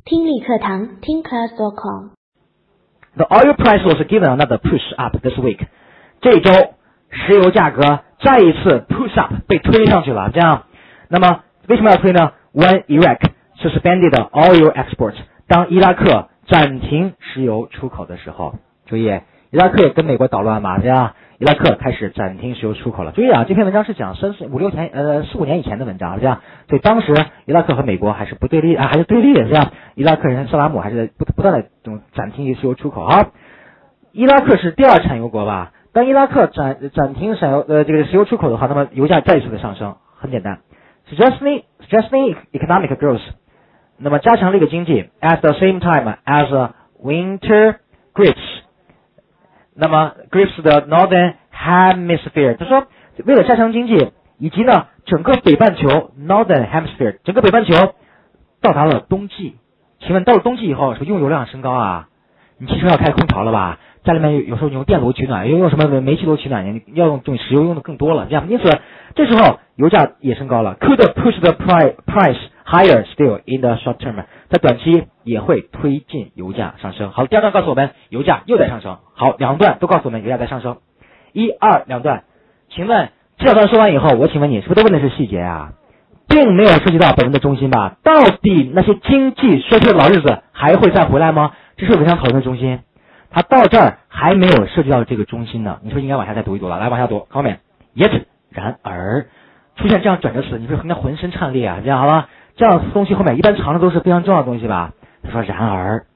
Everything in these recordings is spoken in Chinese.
听力课堂听 class.com。 The oil price was given another push up this week. 这周石油价格再一次 push up 被推上去了，这样，那么为什么要推呢 ？When Iraq suspended oil exports， 当伊拉克暂停石油出口的时候，注意，伊拉克跟美国捣乱嘛，这样，伊拉克开始暂停石油出口了。注意啊，这篇文章是讲4-5年以前的文章，这样，所以当时伊拉克和美国还是不对立啊，还是对立的，这样，伊拉克人萨达姆还是不断的这种暂停石油出口。好，伊拉克是第二产油国吧？当伊拉克暂停这个石油出口的话，那么油价再一次的上升，很简单 ，suggesting economic growth， 那么加强这个经济 ，at the same time as winter grips， 那么 grips the northern hemisphere， 他说为了加强经济，以及呢整个北半球 northern hemisphere， 整个北半球到达了冬季，请问到了冬季以后，是不是用油量升高啊？你汽车要开空调了吧？家里面有时候用电炉取暖，用什么煤气炉取暖，要用石油用的更多了，这样，因此这时候油价也升高了 ，could push the price higher still in the short term， 在短期也会推进油价上升。好，第二段告诉我们油价又在上升。好，两段都告诉我们油价在上升。两段，请问这两段说完以后，我请问你是不是都问的是细节啊？并没有涉及到本文的中心吧？到底那些经济衰退的老日子还会再回来吗？这是文章讨论的中心。他到这儿还没有涉及到这个中心呢，你说应该往下再读一读了。来往下读，后面yet然而出现这样转折词，你说应该浑身颤栗啊，这样好吧？这样的东西后面一般藏的都是非常重要的东西吧？他说然而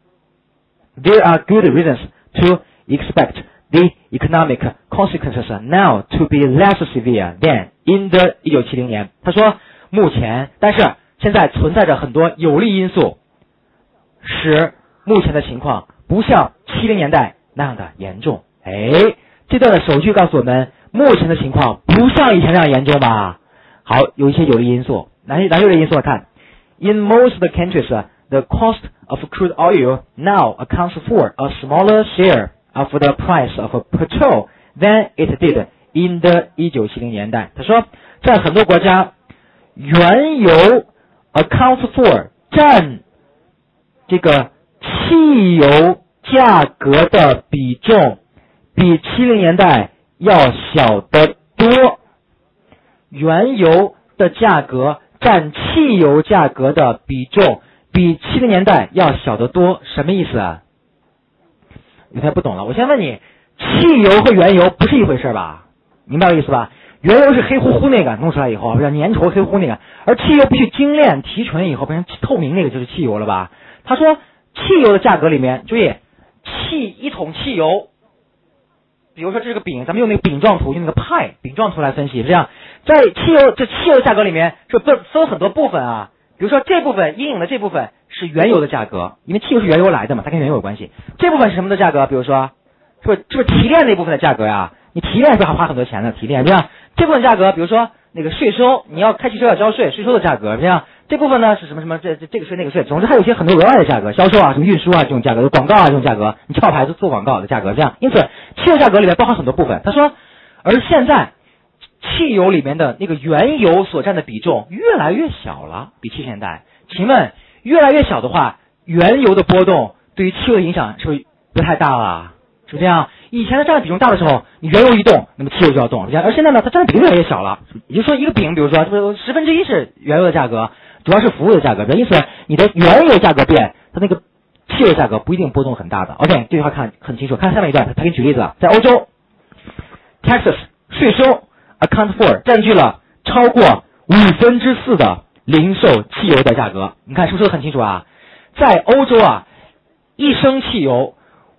there are good reasons to expect the economic consequences now to be less severe than in the 1970年。他说目前，但是现在存在着很多有利因素，使目前的情况不像70年代那样的严重。这段的首句告诉我们，目前的情况不像以前那样严重吧？好，有一些有利因素，哪些有利因素？看 ，In most countries, the cost of crude oil now accounts for a smaller share of the price of petrol than it did in the 1970年代。他说，在很多国家，原油 accounts for 占这个汽油价格的比重比70年代要小得多，原油的价格占汽油价格的比重比70年代要小得多，什么意思啊？有些不懂了，我先问你，汽油和原油不是一回事吧？明白我意思吧？原油是黑乎乎那个弄出来以后，不是粘稠黑乎乎那个，而汽油必须精炼提纯以后变成透明那个就是汽油了吧？他说汽油的价格里面，注意，一桶汽油，比如说这是个饼，咱们用那个饼状图，用那个派饼状图来分析，这样，在汽油价格里面是分很多部分啊。比如说这部分阴影的这部分是原油的价格，因为汽油是原油来的嘛，它跟原油有关系。这部分是什么的价格？比如说，是不是提炼那部分的价格呀？你提炼是不是还花很多钱呢？提炼这样，这部分价格，比如说那个税收，你要开汽车要交税，税收的价格这样。这部分呢是什么这个税那个税，总之还有一些很多额外的价格，销售啊、什么运输啊这种价格，广告啊这种价格，你跳牌子做广告的价格这样。因此，汽油价格里面包含很多部分。他说，而现在汽油里面的那个原油所占的比重越来越小了，比70年代。请问，越来越小的话，原油的波动对于汽油的影响是不是不太大了？是不是这样？以前的占的比重大的时候，你原油一动，那么汽油就要动，而现在呢，它占的比重越来越小了。也就是说，一个饼，比如说1/10是原油的价格。主要是服务的价格，因此你的原油价格变，它那个汽油价格不一定波动很大的。OK， 这句话看很清楚，看下面一段，他给你举例子了，在欧洲 ，taxes 税收 account for 占据了超过4%的零售汽油的价格。你看是不是说得很清楚啊？在欧洲啊，1升汽油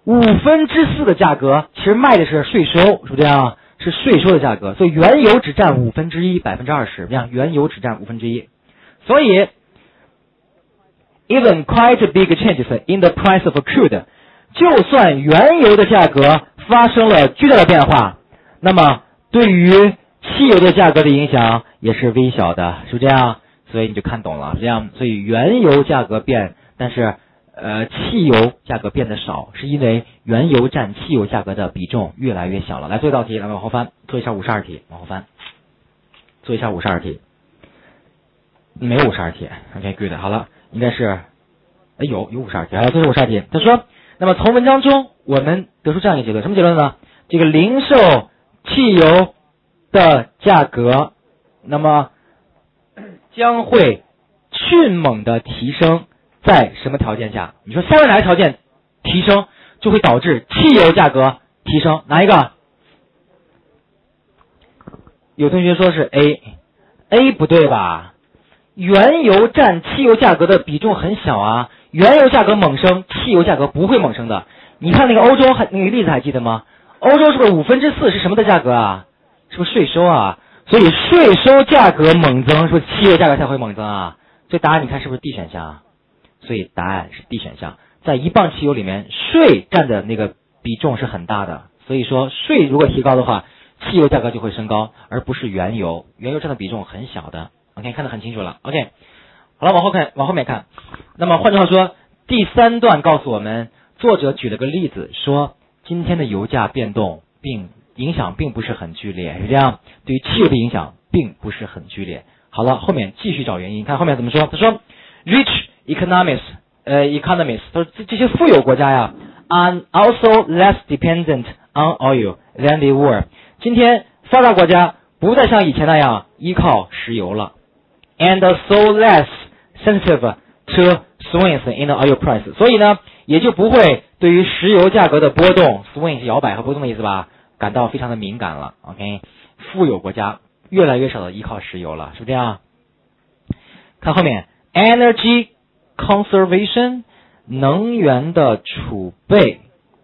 4%的价格其实卖的是税收，是不是这样？是税收的价格，所以原油只占1/5%， 20%，这样原油只占1/5%。所以 even quite big changes in the price of crude， 就算原油的价格发生了巨大的变化，那么对于汽油的价格的影响也是微小的，是不是这样？所以你就看懂了，这样，所以原油价格变，但是汽油价格变得少，是因为原油占汽油价格的比重越来越小了。来做一道题，来往后翻，做一下52题，往后翻，做一下52题。没有52题 ，OK， good， 好了，应该是有52题，这是52题。他说，那么从文章中我们得出这样一个结论，什么结论呢？这个零售汽油的价格，那么将会迅猛的提升，在什么条件下？你说下面哪个条件提升就会导致汽油价格提升？哪一个？有同学说是 A 不对吧？原油占汽油价格的比重很小啊，原油价格猛升，汽油价格不会猛升的。你看那个欧洲那个例子还记得吗？欧洲是不是4%是什么的价格啊？是不是税收啊？所以税收价格猛增，是不是汽油价格才会猛增啊？所以答案你看是不是 D 选项啊？所以答案是 D 选项。在1磅汽油里面，税占的那个比重是很大的，所以说税如果提高的话，汽油价格就会升高，而不是原油，原油占的比重很小的。OK， 看得很清楚了。OK， 好了，往后面看。那么换句话说，第3段告诉我们，作者举了个例子，说今天的油价变动影响并不是很剧烈，是这样，对于汽油的影响并不是很剧烈。好了，后面继续找原因，看后面怎么说。他说 ，rich economies， 他说这些富有国家呀 ，are also less dependent on oil than they were。今天发达国家不再像以前那样依靠石油了 ，and so less sensitive to swings in the oil price。所以呢，也就不会对于石油价格的波动 ，swing 是摇摆和波动的意思吧，感到非常的敏感了。OK， 富有国家越来越少的依靠石油了，是不是这样？看后面 ，energy conservation 能源的储备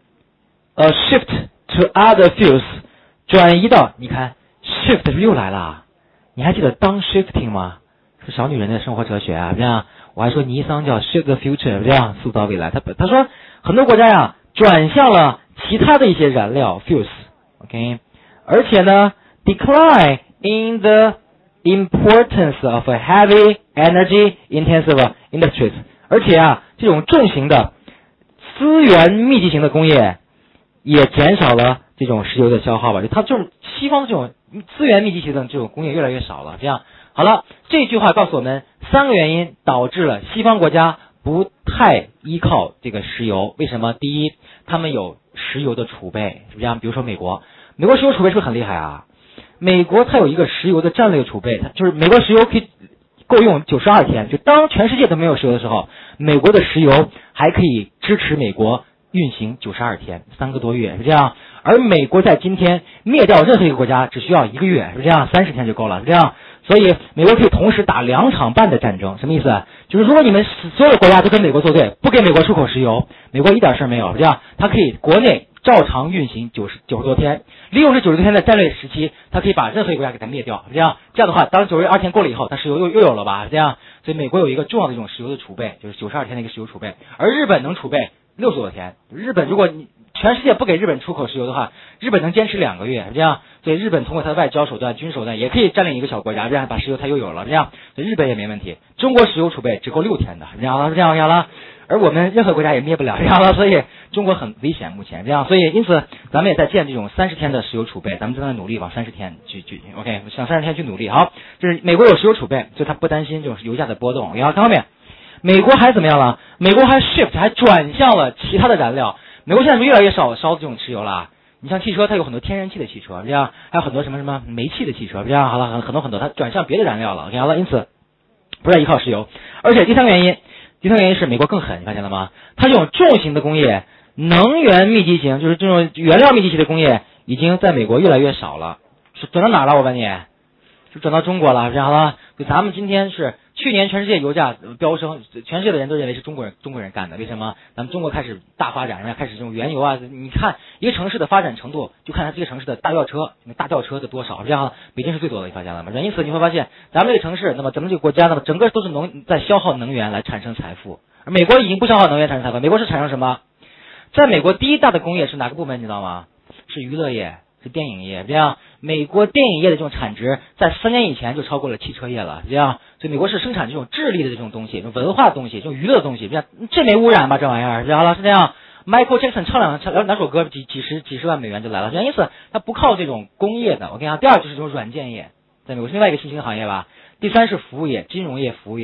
，a shift to other fuels 转移到，你看 shift 是不是又来了？你还记得downshifting吗？是小女人的生活哲学啊，这样我还说尼桑叫 shift the future， 这样塑造未来。他说很多国家呀转向了其他的一些燃料 fuels。OK， 而且呢 ，decline in the importance of heavy energy intensive industries， 而且啊，这种重型的资源密集型的工业也减少了这种石油的消耗吧，它就是西方的这种资源密集型的这种工业越来越少了。这样好了，这句话告诉我们3个原因导致了西方国家不太依靠这个石油。为什么？第一，他们有石油的储备，是不是这样？比如说美国石油储备是不是很厉害啊？美国它有一个石油的战略储备，它就是美国石油可以够用92天，就当全世界都没有石油的时候，美国的石油还可以支持美国运行92天，3个多月，是这样。而美国在今天灭掉任何一个国家只需要1个月，是这样，30天就够了，是这样。所以美国可以同时打2场半的战争，什么意思？就是如果你们所有的国家都跟美国作对，不给美国出口石油，美国一点事没有，是这样，它可以国内照常运行90多天，利用这90多天的战略时期，它可以把任何一个国家给它灭掉，是这样。这样的话，当92天过了以后，它石油又有了吧，是这样。所以美国有一个重要的一种石油的储备，就是92天的一个石油储备，而日本能储备60多天。日本如果你全世界不给日本出口石油的话，日本能坚持2个月，是这样。所以日本通过它的外交手段、军手段也可以占领一个小国家，这样把石油它又有了，这样。所以日本也没问题。中国石油储备只够6天的，是这样了，是这样了。而我们任何国家也灭不了，这样了。所以中国很危险，目前这样。所以因此咱们也在建这种30天的石油储备，咱们正在努力往30天去 OK， 向30天去努力。好，就是美国有石油储备，所以它不担心这种油价的波动。然后看后面，美国还怎么样了？美国还 shift 还转向了其他的燃料。美国现在是越来越少烧这种石油了。你像汽车，它有很多天然气的汽车，这样还有很多什么煤气的汽车，这样好了，很多，它转向别的燃料了。OK， 好了，因此不再依靠石油。而且第三个原因是美国更狠，你发现了吗？它这种重型的工业，能源密集型，就是这种原料密集型的工业，已经在美国越来越少了。是转到哪了？我问你，是转到中国了。这样好了，就咱们今天是去年全世界油价飙升，全世界的人都认为是中国人干的。为什么？咱们中国开始大发展，开始这种原油啊。你看一个城市的发展程度，就看它这个城市的大轿车的多少。这样，北京是最多的，你发现了吗？因此你会发现，咱们这个城市，那么咱们这个国家，那么整个都是在消耗能源来产生财富。而美国已经不消耗能源产生财富，美国是产生什么？在美国第一大的工业是哪个部门？你知道吗？是娱乐业。是电影业，这样美国电影业的这种产值在3年以前就超过了汽车业了，这样，所以美国是生产这种智力的这种东西，这种文化的东西，这种娱乐的东西，这样这没污染吧？这玩意儿，这样了是这样。Michael Jackson 唱两首歌，几十万美元就来了，这样因此它不靠这种工业的。我跟你讲，第二就是这种软件业，在美国是另外一个新兴行业吧。第三是服务业，金融业、服务业，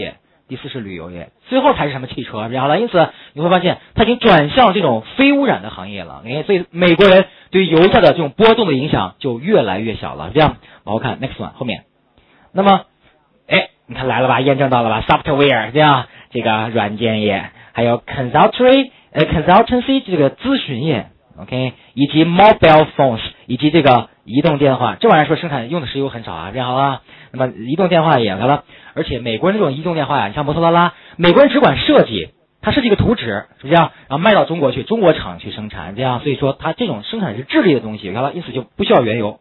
第4是旅游业，最后才是什么汽车，然后呢，因此你会发现它已经转向这种非污染的行业了。所以美国人对于油价的这种波动的影响就越来越小了。这样，往后看 next one 后面，那么，你看来了吧，验证到了吧 ，software 这样这个软件业，还有 consultancy 这个咨询业。OK， 以及 mobile phones， 以及这个移动电话，这玩意儿说生产用的石油很少啊，这样好了。那么移动电话也来了，而且美国人这种移动电话呀，你像摩托罗拉，美国人只管设计，他设计一个图纸，是不是这样？然后卖到中国去，中国厂去生产，这样，所以说它这种生产是智力的东西，好了，因此就不需要原油。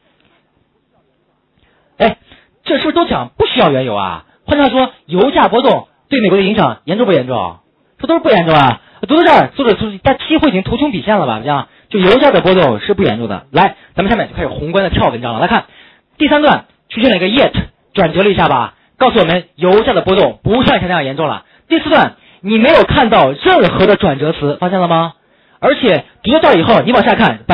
这是不是都讲不需要原油啊？换句话说，油价波动对美国的影响严重不严重？这都是不严重啊。读到这儿，作者他几乎已经图穷匕见了吧？这样，就油价的波动是不严重的。来，咱们下面就开始宏观的跳文章了。来看第3段，出现了一个 yet， 转折了一下吧，告诉我们油价的波动不像以前那样严重了。第4段，你没有看到任何的转折词，发现了吗？而且读到这儿以后，你往下看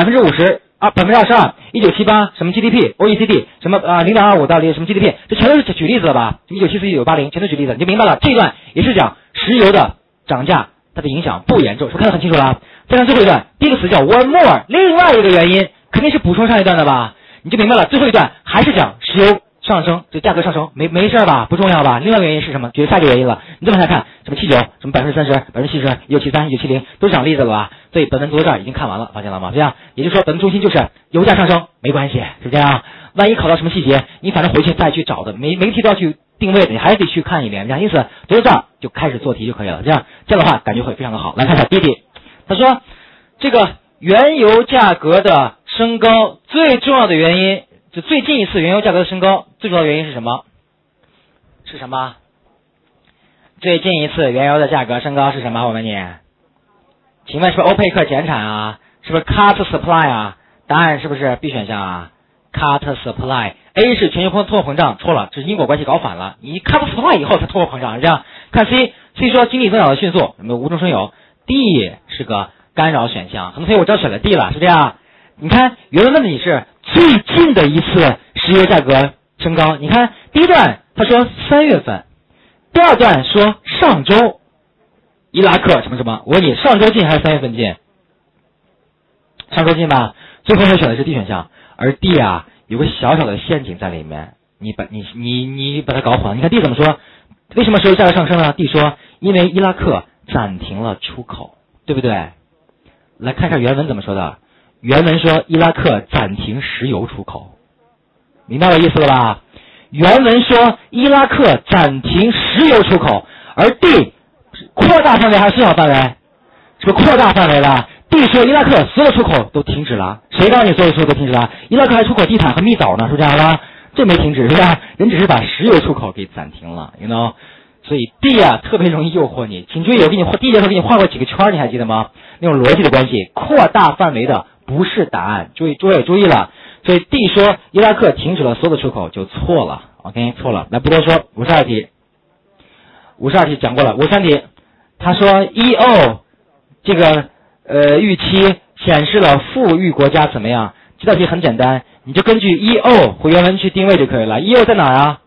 ，50%、22%、1978什么 GDP、OECD 什么0.25到什么 GDP， 这全都是举例子了吧？1974、1980全都举例子，你就明白了。这一段也是讲石油的涨价。它的影响不严重，是不是看得很清楚了？再看最后一段，第一个词叫 one more， 另外一个原因肯定是补充上一段的吧？你就明白了。最后一段还是讲石油上升，这价格上升没事吧？不重要吧？另外一个原因是什么？举下一个原因了。你再往下看，什么79，什么30%、70%、1973、1970都是讲例子了吧？所以本文读到这儿已经看完了，发现了吗？这样也就是说，本文中心就是油价上升没关系，是这样。万一考到什么细节，你反正回去再去找的，每个题都要去定位的，你还是得去看一遍。这样，因此读到这儿就开始做题就可以了。这样的话，感觉会非常的好。来看一下第一题，他说这个原油价格的升高最重要的原因，就最近一次原油价格的升高最重要的原因是什么？是什么？最近一次原油的价格升高是什么？我问你，请问是不是欧佩克减产啊？是不是 cut supply 啊？答案是不是 B 选项啊？Cut supply，A 是全球通货膨胀，错了，这是因果关系搞反了。你 cut supply 以后才通货膨胀，是这样。看 C 说经济增长的迅速，有没有无中生有 ？D 是个干扰选项，很多同学我知道选了 D 了，是这样。你看原文问的你是最近的一次石油价格升高，你看第一段他说3月份，第二段说上周伊拉克什么什么，我问你上周近还是3月份近？上周近吧，最后他选的是 D 选项。而 D 啊，有个小小的陷阱在里面，你把它搞混了。你看 D 怎么说？为什么石油价格上升呢？ D 说，因为伊拉克暂停了出口，对不对？来看看原文怎么说的。原文说伊拉克暂停石油出口，明白我意思了吧？原文说伊拉克暂停石油出口，而 D 扩大范围还是缩小范围？是个扩大范围了。D 说伊拉克所有出口都停止了，谁告诉你所有出口都停止了？伊拉克还出口地毯和蜜枣呢，是这样的，这没停止，是吧？人只是把石油出口给暂停了 ，you know， 所以 D 啊特别容易诱惑你。请注意，我给你第一节课给你画过几个圈，你还记得吗？那种逻辑的关系，扩大范围的不是答案，注意了。所以 D 说伊拉克停止了所有的出口就错了 ，OK， 错了。来不多说，52题讲过了，53题，他说 EO 这个。预期显示了富裕国家怎么样？这道题很简单，你就根据 EO 回原文去定位就可以了。EO 在哪儿啊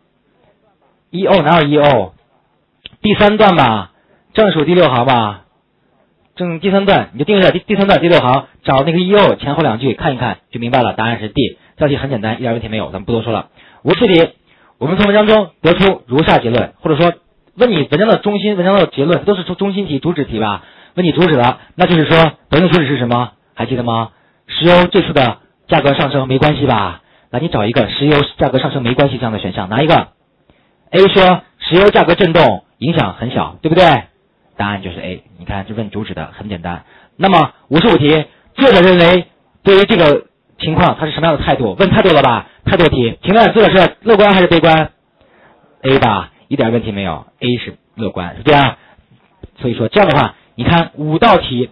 ？EO 哪有 EO？ 第3段吧，正数第6行吧。第3段你就定位在第3段第6行，找那个 EO 前后2句看一看就明白了，答案是 D。这道题很简单，一点问题没有，咱们不多说了。54题，我们从文章中得出如下结论，或者说问你文章的中心、文章的结论都是中心题、主旨题吧？问你主旨了，那就是说本文的主旨是什么？还记得吗？石油这次的价格上升没关系吧？来，你找一个石油价格上升没关系这样的选项，哪一个 ？A 说石油价格震动影响很小，对不对？答案就是 A。你看，这问主旨的很简单。那么55题，作者认为对于这个情况他是什么样的态度？问态度了吧？态度题，请问作者是乐观还是悲观 ？A 吧，一点问题没有 ，A 是乐观，是这样。所以说这样的话。你看5道题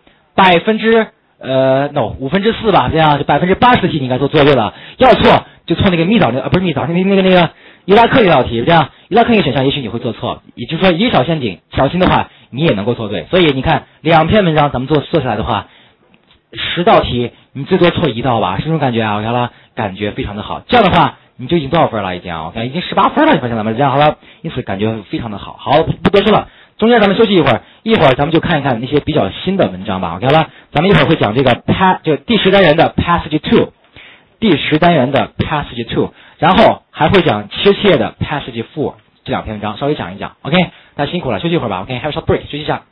4%吧，这样就80%题你应该都做对了。要错就错那个蜜枣不是蜜枣，那个伊拉克那道题，这样伊拉克那个选项也许你会做错，也就是说一个小陷阱，小心的话你也能够做对。所以你看2篇文章咱们做下来的话，10道题你最多错1道吧，是这种感觉啊？我看了，感觉非常的好。这样的话你就已经多少分了？已经 OK， 已经18分了，你发现了吗？这样好了，因此感觉非常的好。好，不多说了，中间咱们休息一会儿，一会儿咱们就看一看那些比较新的文章吧。OK 了，咱们一会儿会讲这个就第10单元的 passage 2， 第10单元的 passage 2， 然后还会讲切切的 passage 4，这2篇文章稍微讲一讲。OK， 大家辛苦了，休息一会儿吧。OK， have a short break， 休息一下。